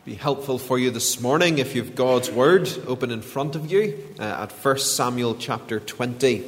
Be helpful for you this morning if you've God's Word open in front of you at 1 Samuel chapter 20.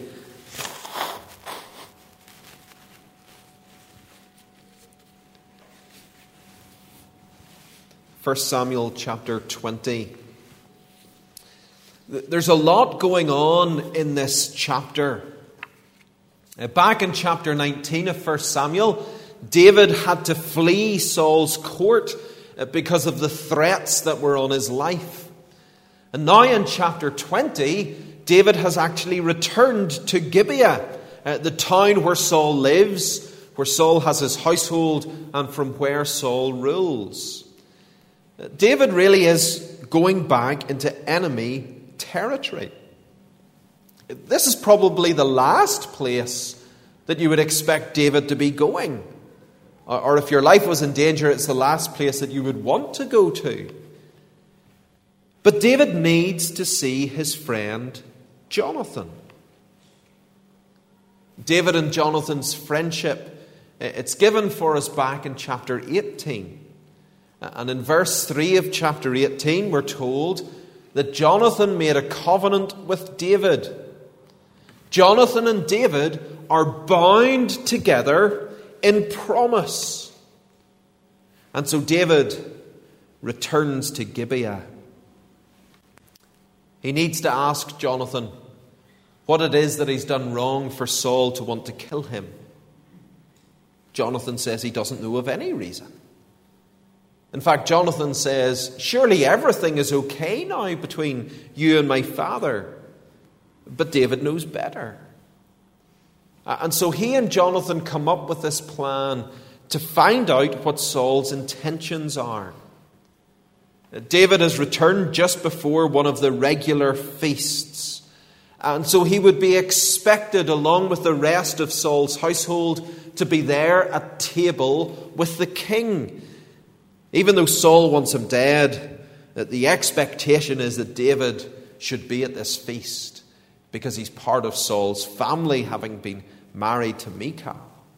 1 Samuel chapter 20. There's a lot going on in this chapter. Back in chapter 19 of 1 Samuel, David had to flee Saul's court because of the threats that were on his life. And now in chapter 20, David has actually returned to Gibeah, the town where Saul lives, where Saul has his household, and from where Saul rules. David really is going back into enemy territory. This is probably the last place that you would expect David to be going. Or if your life was in danger, it's the last place that you would want to go to. But David needs to see his friend Jonathan. David and Jonathan's friendship, it's given for us back in chapter 18. And in verse 3 of chapter 18, we're told that Jonathan made a covenant with David. Jonathan and David are bound together in promise. And so David returns to Gibeah. He needs to ask Jonathan what it is that he's done wrong for Saul to want to kill him. Jonathan says he doesn't know of any reason. In fact, Jonathan says, surely everything is okay now between you and my father. But David knows better. And so he and Jonathan come up with this plan to find out what Saul's intentions are. David has returned just before one of the regular feasts. And so he would be expected, along with the rest of Saul's household, to be there at table with the king. Even though Saul wants him dead, the expectation is that David should be at this feast because he's part of Saul's family, having been married to Michal.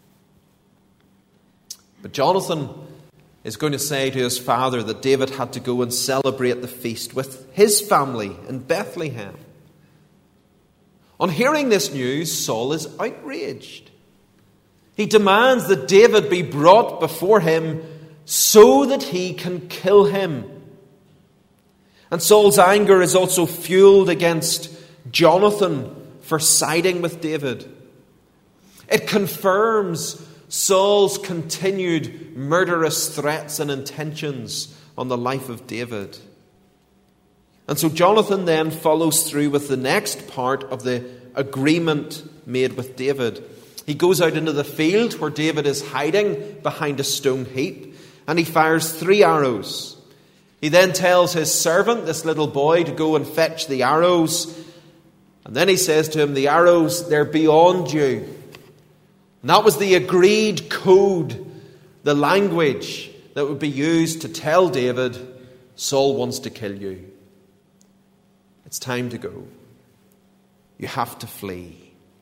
But Jonathan is going to say to his father that David had to go and celebrate the feast with his family in Bethlehem. On hearing this news, Saul is outraged. He demands that David be brought before him so that he can kill him. And Saul's anger is also fueled against Jonathan for siding with David. It confirms Saul's continued murderous threats and intentions on the life of David. And so Jonathan then follows through with the next part of the agreement made with David. He goes out into the field where David is hiding behind a stone heap, and he fires 3 arrows. He then tells his servant, this little boy, to go and fetch the arrows. And then he says to him, the arrows, they're beyond you. And that was the agreed code, the language that would be used to tell David, Saul wants to kill you. It's time to go. You have to flee.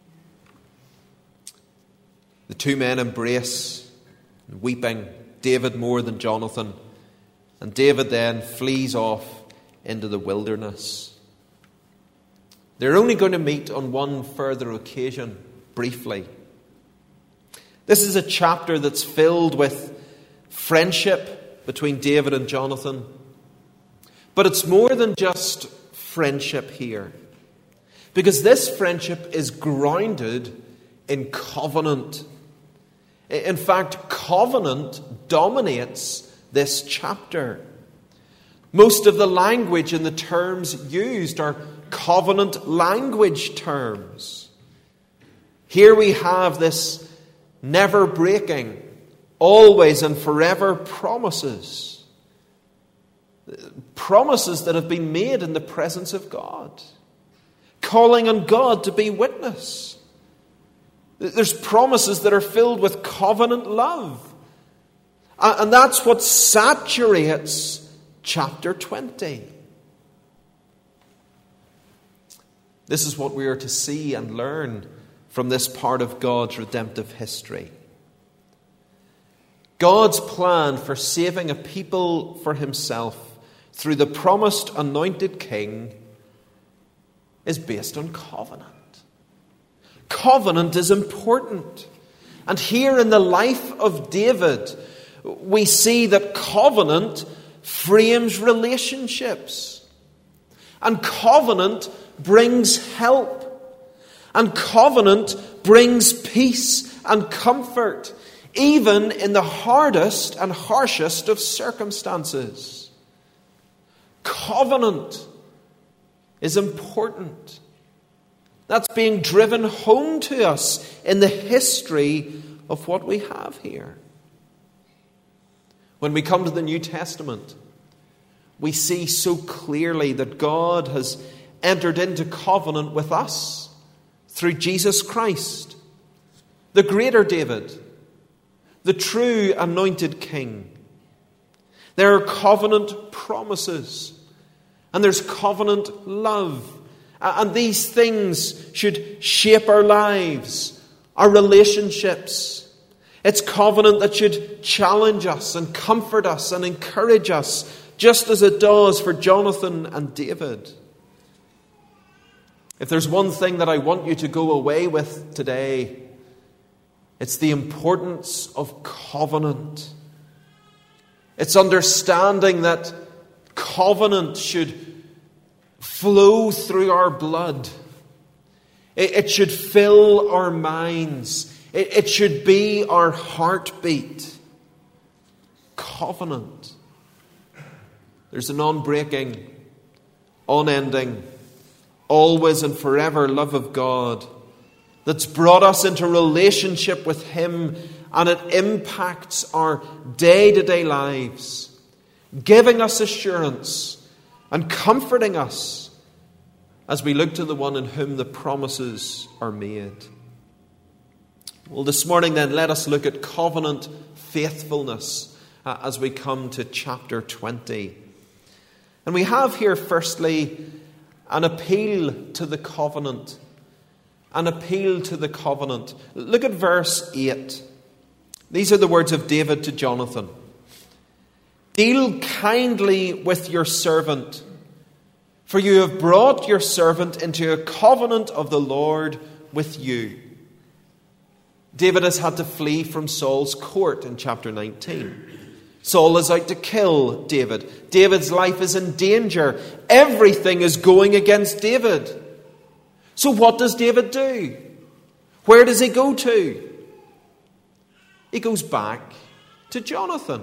The two men embrace, weeping, David more than Jonathan. And David then flees off into the wilderness. They're only going to meet on one further occasion, briefly. This is a chapter that's filled with friendship between David and Jonathan. But it's more than just friendship here. Because this friendship is grounded in covenant. In fact, covenant dominates this chapter. Most of the language and the terms used are covenant language terms. Here we have this never breaking, always and forever promises. Promises that have been made in the presence of God. Calling on God to be witness. There's promises that are filled with covenant love. And that's what saturates chapter 20. This is what we are to see and learn from this part of God's redemptive history. God's plan for saving a people for himself through the promised anointed king is based on covenant. Covenant is important. And here in the life of David, we see that covenant frames relationships. And covenant brings help. And covenant brings peace and comfort, even in the hardest and harshest of circumstances. Covenant is important. That's being driven home to us in the history of what we have here. When we come to the New Testament, we see so clearly that God has entered into covenant with us through Jesus Christ, the greater David, the true anointed king. There are covenant promises, and there's covenant love. And these things should shape our lives, our relationships. It's covenant that should challenge us and comfort us and encourage us, just as it does for Jonathan and David. If there's one thing that I want you to go away with today, it's the importance of covenant. It's understanding that covenant should flow through our blood. It should fill our minds. It should be our heartbeat. Covenant. There's an unbreaking, unending, always and forever love of God that's brought us into relationship with Him, and it impacts our day-to-day lives, giving us assurance and comforting us as we look to the one in whom the promises are made. Well, this morning then, let us look at covenant faithfulness as we come to chapter 20. And we have here, firstly, an appeal to the covenant. An appeal to the covenant. Look at verse 8. These are the words of David to Jonathan. Deal kindly with your servant, for you have brought your servant into a covenant of the Lord with you. David has had to flee from Saul's court in chapter 19. Saul is out to kill David. David's life is in danger. Everything is going against David. So what does David do? Where does he go to? He goes back to Jonathan.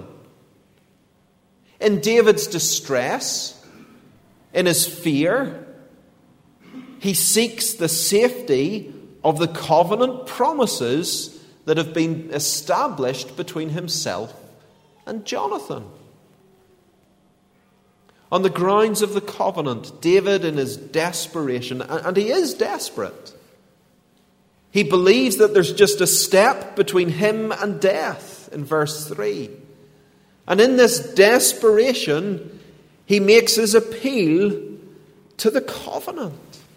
In David's distress, in his fear, he seeks the safety of the covenant promises that have been established between himself and Jonathan. On the grounds of the covenant, David, in his desperation, and he is desperate, he believes that there's just a step between him and death, in verse 3. And in this desperation, he makes his appeal to the covenant.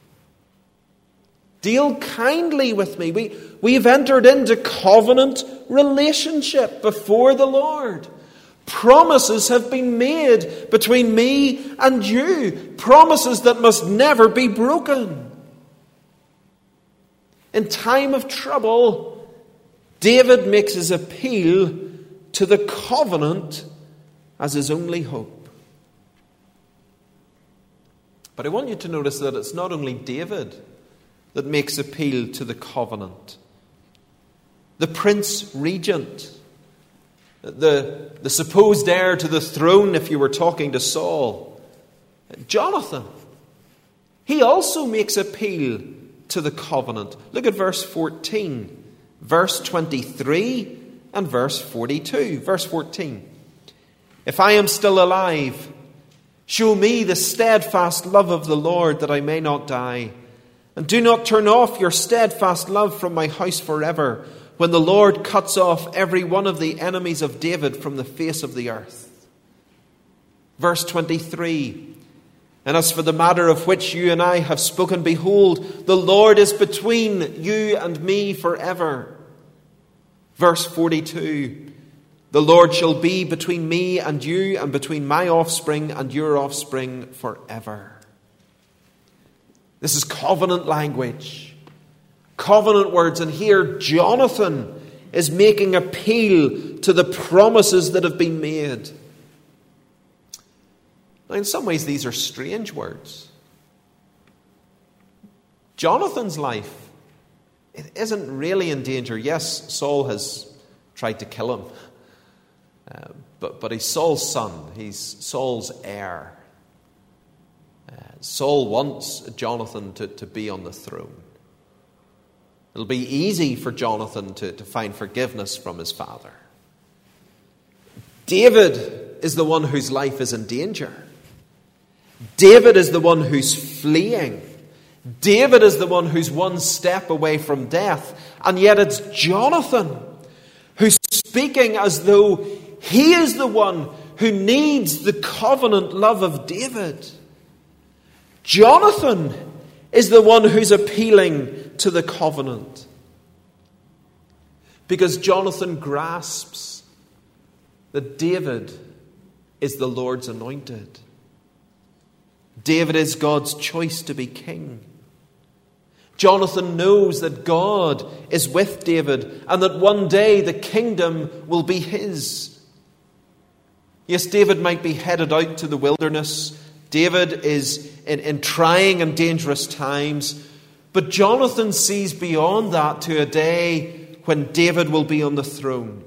Deal kindly with me. We've entered into covenant relationship before the Lord. Promises have been made between me and you. Promises that must never be broken. In time of trouble, David makes his appeal to the covenant as his only hope. But I want you to notice that it's not only David that makes appeal to the covenant. The prince regent, the supposed heir to the throne, if you were talking to Saul, Jonathan, he also makes appeal to the covenant. Look at verse 14, verse 23, and verse 42. Verse 14. If I am still alive, show me the steadfast love of the Lord, that I may not die. And do not turn off your steadfast love from my house forever, when the Lord cuts off every one of the enemies of David from the face of the earth. Verse 23. And as for the matter of which you and I have spoken, behold, the Lord is between you and me forever. Verse 42. The Lord shall be between me and you, and between my offspring and your offspring forever. This is covenant language, covenant words. And here Jonathan is making appeal to the promises that have been made. Now, in some ways, these are strange words. Jonathan's life, it isn't really in danger. Yes, Saul has tried to kill him. But he's Saul's son. He's Saul's heir. Saul wants Jonathan to be on the throne. It'll be easy for Jonathan to find forgiveness from his father. David is the one whose life is in danger. David is the one who's fleeing. David is the one who's one step away from death. And yet it's Jonathan who's speaking as though he is the one who needs the covenant love of David. Jonathan is the one who's appealing to the covenant. Because Jonathan grasps that David is the Lord's anointed. David is God's choice to be king. Jonathan knows that God is with David and that one day the kingdom will be his. Yes, David might be headed out to the wilderness. David is in trying and dangerous times. But Jonathan sees beyond that to a day when David will be on the throne.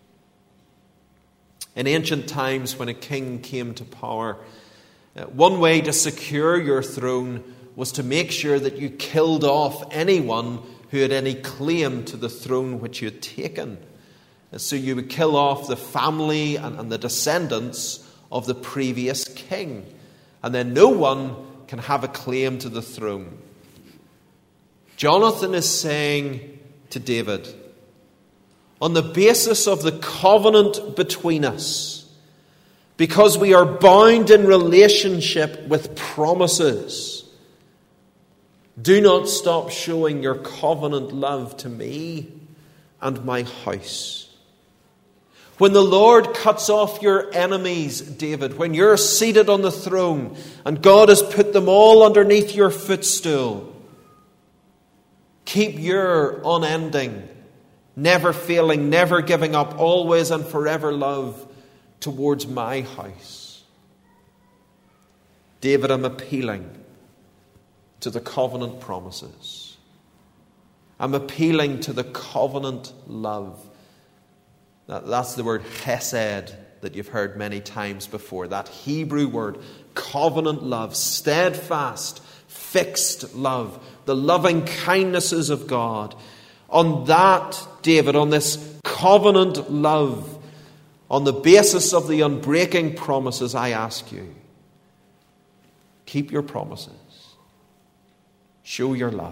In ancient times, when a king came to power, one way to secure your throne was to make sure that you killed off anyone who had any claim to the throne which you had taken. So you would kill off the family and the descendants of the previous king. And then no one can have a claim to the throne. Jonathan is saying to David, on the basis of the covenant between us, because we are bound in relationship with promises, do not stop showing your covenant love to me and my house. When the Lord cuts off your enemies, David, when you're seated on the throne and God has put them all underneath your footstool, keep your unending, never failing, never giving up, always and forever love towards my house. David, I'm appealing to the covenant promises. I'm appealing to the covenant love. That's the word chesed that you've heard many times before. That Hebrew word, covenant love, steadfast, fixed love, the loving kindnesses of God. On that, David, on this covenant love, on the basis of the unbreaking promises, I ask you, keep your promises. Show your love.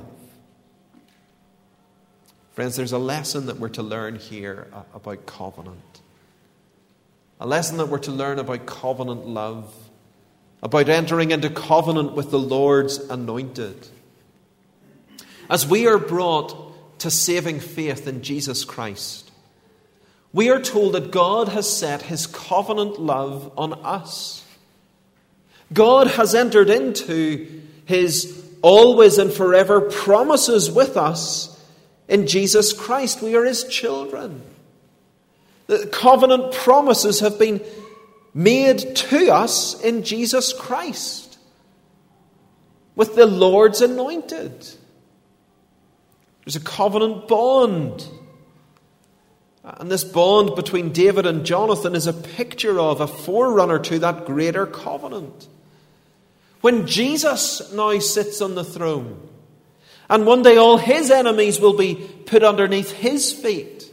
Friends, there's a lesson that we're to learn here about covenant. A lesson that we're to learn about covenant love, about entering into covenant with the Lord's anointed. As we are brought to saving faith in Jesus Christ, we are told that God has set his covenant love on us. God has entered into his always and forever promises with us in Jesus Christ. We are his children. The covenant promises have been made to us in Jesus Christ with the Lord's anointed. There's a covenant bond. And this bond between David and Jonathan is a picture of, a forerunner to that greater covenant. When Jesus now sits on the throne, and one day all his enemies will be put underneath his feet.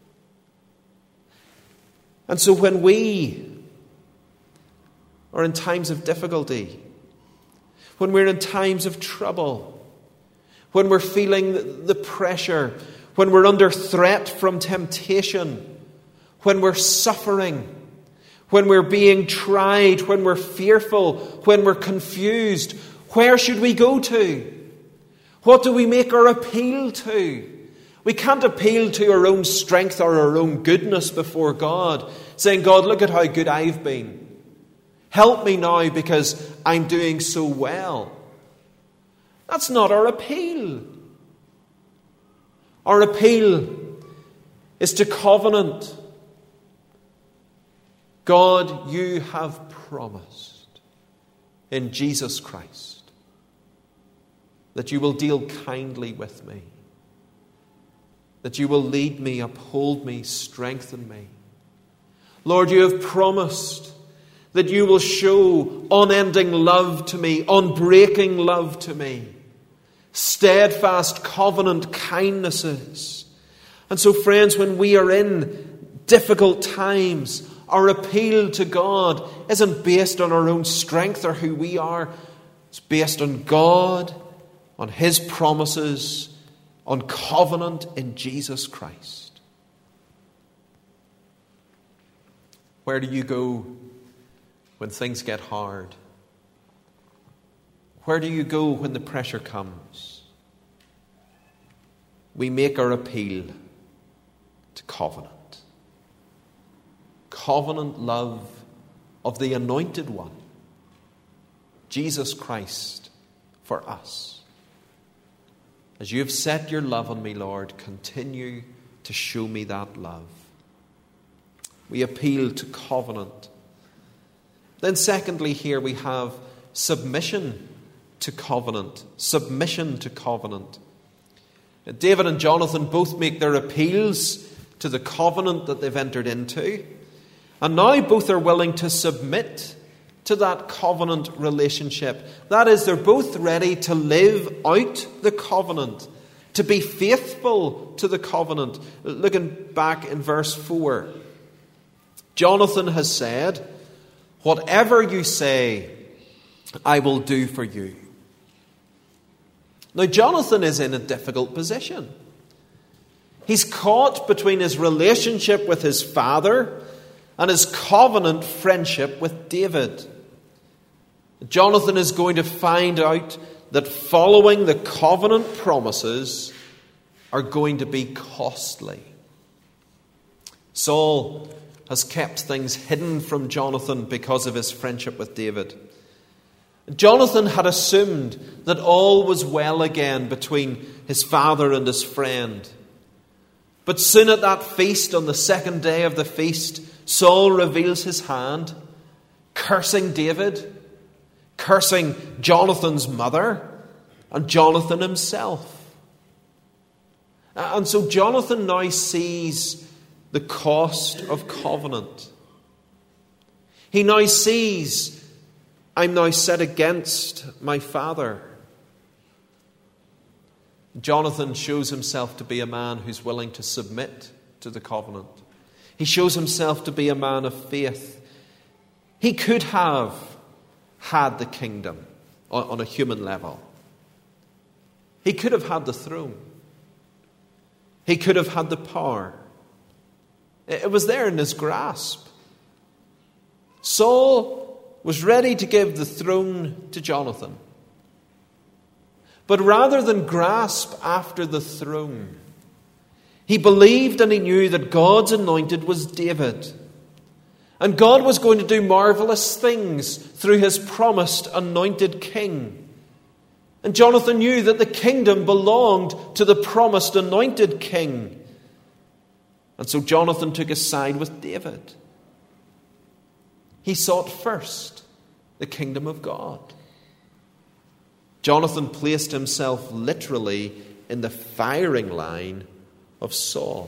And so when we are in times of difficulty, when we're in times of trouble, when we're feeling the pressure, when we're under threat from temptation, when we're suffering, when we're being tried, when we're fearful, when we're confused, where should we go to? What do we make our appeal to? We can't appeal to our own strength or our own goodness before God, saying, God, look at how good I've been. Help me now because I'm doing so well. That's not our appeal. Our appeal is to covenant. God, you have promised in Jesus Christ that you will deal kindly with me, that you will lead me, uphold me, strengthen me. Lord, you have promised that you will show unending love to me, unbreaking love to me, steadfast covenant kindnesses. And so, friends, when we are in difficult times, our appeal to God isn't based on our own strength or who we are. It's based on God, on His promises, on covenant in Jesus Christ. Where do you go when things get hard? Where do you go when the pressure comes? We make our appeal to covenant. Covenant love of the Anointed One, Jesus Christ, for us. As you have set your love on me, Lord, continue to show me that love. We appeal to covenant. Then secondly, here we have submission to covenant. Submission to covenant. David and Jonathan both make their appeals to the covenant that they've entered into. And now both are willing to submit to that covenant relationship. That is, they're both ready to live out the covenant, to be faithful to the covenant. Looking back in verse 4, Jonathan has said, "Whatever you say, I will do for you." Now, Jonathan is in a difficult position. He's caught between his relationship with his father and his covenant friendship with David. Jonathan is going to find out that following the covenant promises are going to be costly. Saul has kept things hidden from Jonathan because of his friendship with David. Jonathan had assumed that all was well again between his father and his friend. But soon at that feast, on the second day of the feast, Saul reveals his hand, cursing David, cursing Jonathan's mother, and Jonathan himself. And so Jonathan now sees the cost of covenant. He now sees, I'm now set against my father. Jonathan shows himself to be a man who's willing to submit to the covenant. He shows himself to be a man of faith. He could have had the kingdom on a human level. He could have had the throne. He could have had the power. It was there in his grasp. Saul was ready to give the throne to Jonathan. But rather than grasp after the throne, he believed and he knew that God's anointed was David. And God was going to do marvelous things through his promised anointed king. And Jonathan knew that the kingdom belonged to the promised anointed king. And so Jonathan took a side with David. He sought first the kingdom of God. Jonathan placed himself literally in the firing line of Saul.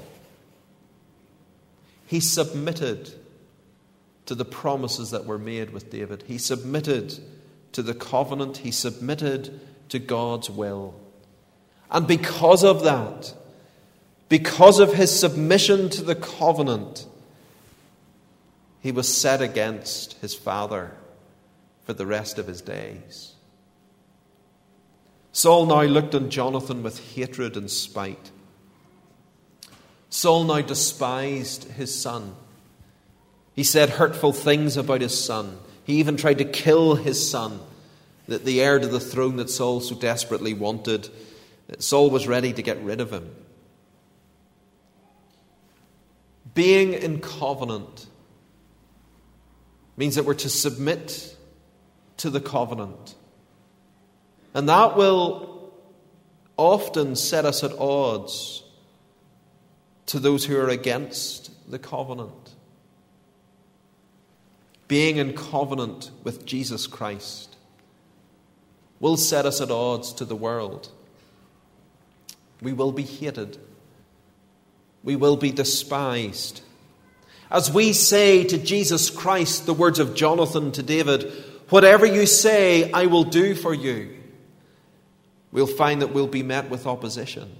He submitted to the promises that were made with David. He submitted to the covenant. He submitted to God's will. And because of that, because of his submission to the covenant, he was set against his father for the rest of his days. Saul now looked on Jonathan with hatred and spite. Saul now despised his son. He said hurtful things about his son. He even tried to kill his son, the heir to the throne that Saul so desperately wanted. Saul was ready to get rid of him. Being in covenant means that we're to submit to the covenant. And that will often set us at odds to those who are against the covenant. Being in covenant with Jesus Christ will set us at odds to the world. We will be hated. We will be despised. As we say to Jesus Christ the words of Jonathan to David, "Whatever you say, I will do for you," we'll find that we'll be met with opposition.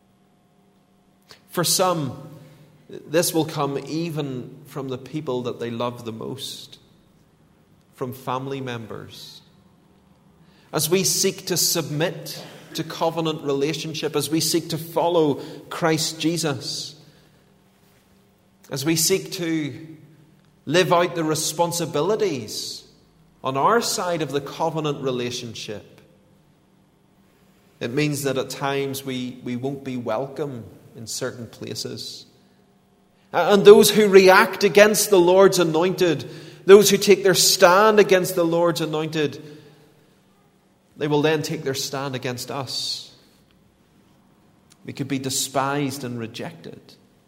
For some, this will come even from the people that they love the most, from family members. As we seek to submit to covenant relationship, as we seek to follow Christ Jesus, as we seek to live out the responsibilities on our side of the covenant relationship, it means that at times we won't be welcome in certain places. And those who react against the Lord's anointed, those who take their stand against the Lord's anointed, they will then take their stand against us. We could be despised and rejected.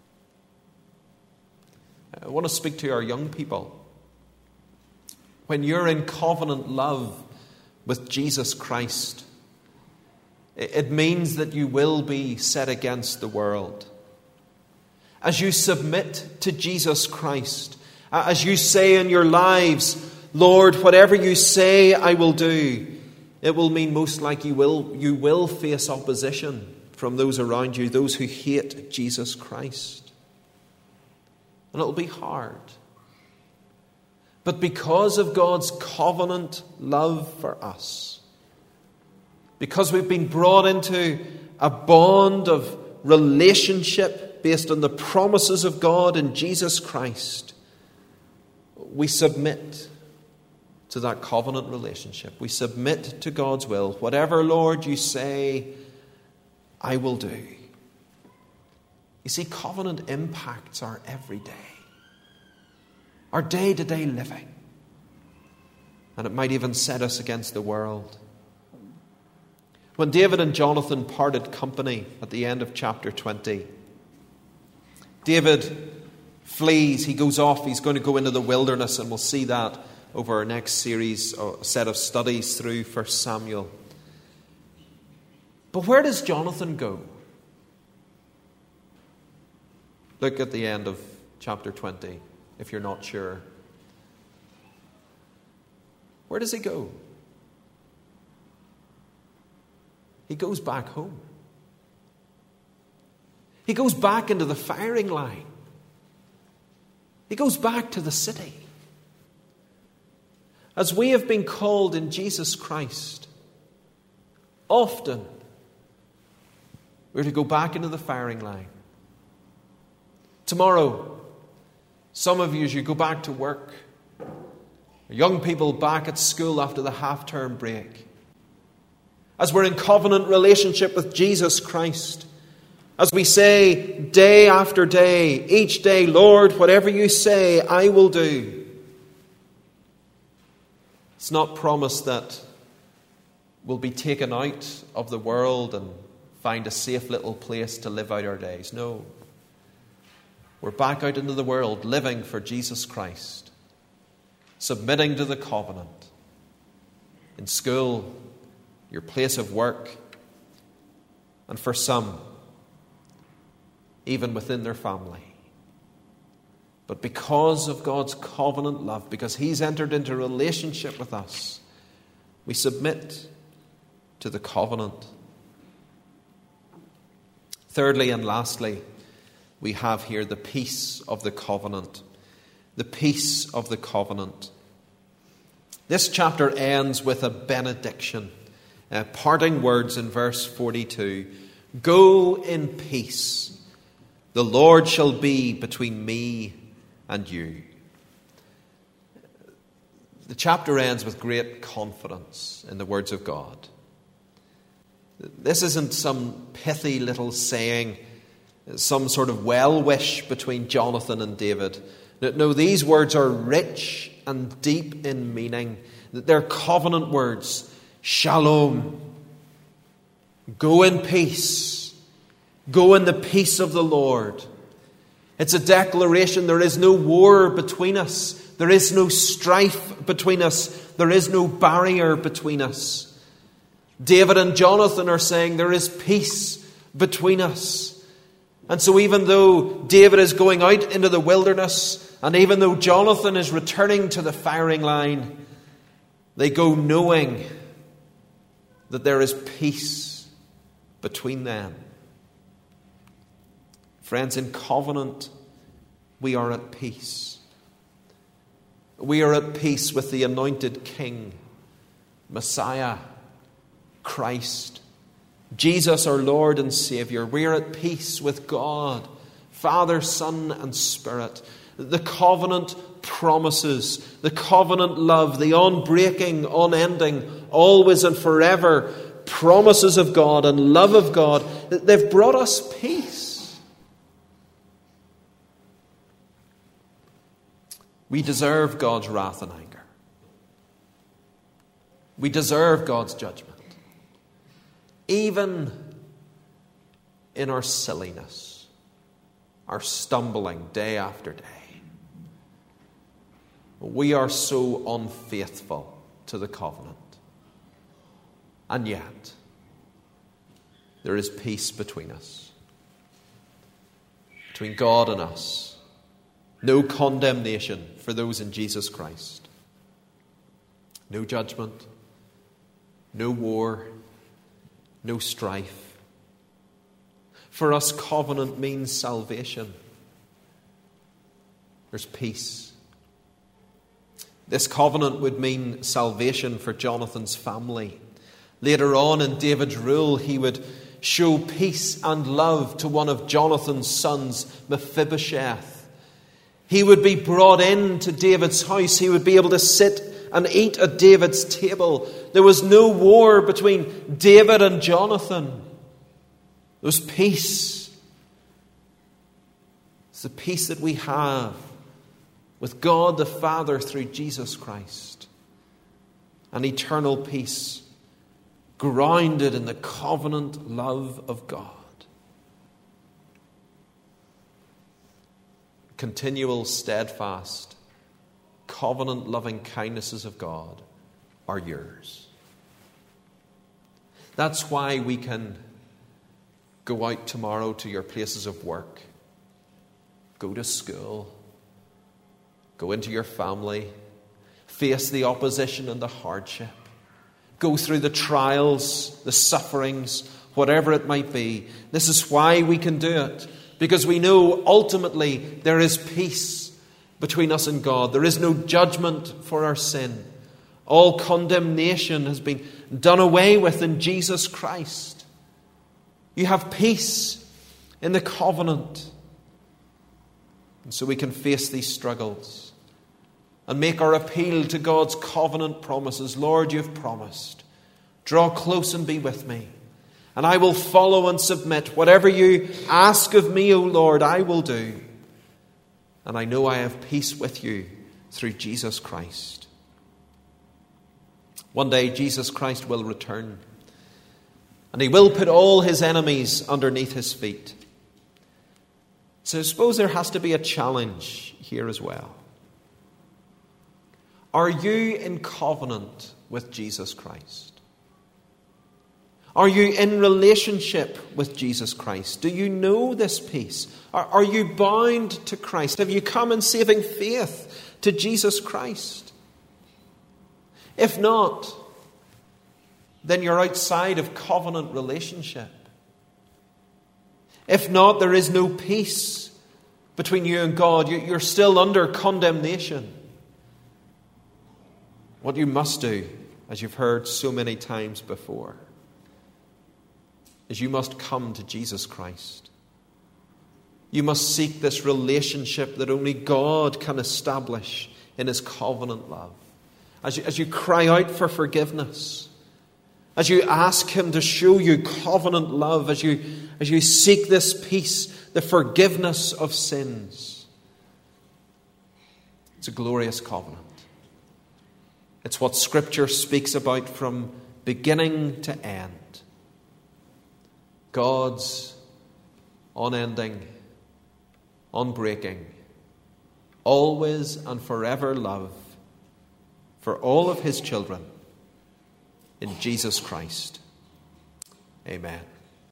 I want to speak to our young people. When you're in covenant love with Jesus Christ, it means that you will be set against the world. As you submit to Jesus Christ, as you say in your lives, "Lord, whatever you say, I will do," it will mean most likely you will face opposition from those around you, those who hate Jesus Christ. And it'll be hard. But because of God's covenant love for us, because we've been brought into a bond of relationship based on the promises of God in Jesus Christ, we submit to that covenant relationship. We submit to God's will. Whatever, Lord, you say, I will do. You see, covenant impacts our everyday, our day-to-day living. And it might even set us against the world. When David and Jonathan parted company at the end of chapter 20, David flees, he goes off, he's going to go into the wilderness, and we'll see that over our next series, or set of studies through 1 Samuel. But where does Jonathan go? Look at the end of chapter 20, if you're not sure. Where does he go? He goes back home. He goes back into the firing line. He goes back to the city. As we have been called in Jesus Christ, often we're to go back into the firing line. Tomorrow, some of you, as you go back to work, young people back at school after the half-term break, as we're in covenant relationship with Jesus Christ, as we say day after day, each day, "Lord, whatever you say, I will do." It's not promised that we'll be taken out of the world and find a safe little place to live out our days. No. We're back out into the world, living for Jesus Christ, submitting to the covenant. In school, your place of work, and for some, even within their family. But because of God's covenant love, because He's entered into a relationship with us, we submit to the covenant. Thirdly and lastly, we have here the peace of the covenant. The peace of the covenant. This chapter ends with a benediction. Parting words in verse 42. "Go in peace. The Lord shall be between me and you." The chapter ends with great confidence in the words of God. This isn't some pithy little saying some sort of well-wish between Jonathan and David. No, these words are rich and deep in meaning. They're covenant words. Shalom. Go in peace. Go in the peace of the Lord. It's a declaration. There is no war between us. There is no strife between us. There is no barrier between us. David and Jonathan are saying there is peace between us. And so even though David is going out into the wilderness, and even though Jonathan is returning to the firing line, they go knowing that there is peace between them. Friends, in covenant, we are at peace. We are at peace with the anointed King, Messiah, Christ, Jesus our Lord and Savior. We are at peace with God, Father, Son, and Spirit. The covenant promises, the covenant love, the unbreaking, unending, always and forever promises of God and love of God, they've brought us peace. We deserve God's wrath and anger. We deserve God's judgment. Even in our silliness, our stumbling day after day. We are so unfaithful to the covenant. And yet, there is peace between us. Between God and us. No condemnation for those in Jesus Christ. No judgment. No war. No strife. For us, covenant means salvation. There's peace. This covenant would mean salvation for Jonathan's family. Later on in David's rule, he would show peace and love to one of Jonathan's sons, Mephibosheth. He would be brought into David's house. He would be able to sit and eat at David's table. There was no war between David and Jonathan. There was peace. It's the peace that we have with God the Father through Jesus Christ. An eternal peace grounded in the covenant love of God. Continual, steadfast, covenant-loving kindnesses of God are yours. That's why we can go out tomorrow to your places of work, go to school, go into your family, face the opposition and the hardship, go through the trials, the sufferings, whatever it might be. This is why we can do it, because we know ultimately there is peace between us and God. There is no judgment for our sin. All condemnation has been done away with in Jesus Christ. You have peace in the covenant. And so we can face these struggles and make our appeal to God's covenant promises. Lord, you've promised. Draw close and be with me. And I will follow and submit. Whatever you ask of me, O Lord, I will do. And I know I have peace with you through Jesus Christ. One day Jesus Christ will return. And he will put all his enemies underneath his feet. So I suppose there has to be a challenge here as well. Are you in covenant with Jesus Christ? Are you in relationship with Jesus Christ? Do you know this peace? Are you bound to Christ? Have you come in saving faith to Jesus Christ? If not, then you're outside of covenant relationship. If not, there is no peace between you and God. You're still under condemnation. What you must do, as you've heard so many times before, is you must come to Jesus Christ. You must seek this relationship that only God can establish in his covenant love. As you cry out for forgiveness, as you ask him to show you covenant love, as you seek this peace, the forgiveness of sins. It's a glorious covenant. It's what Scripture speaks about from beginning to end. God's unending, unbreaking, always and forever love for all of his children in Jesus Christ. Amen.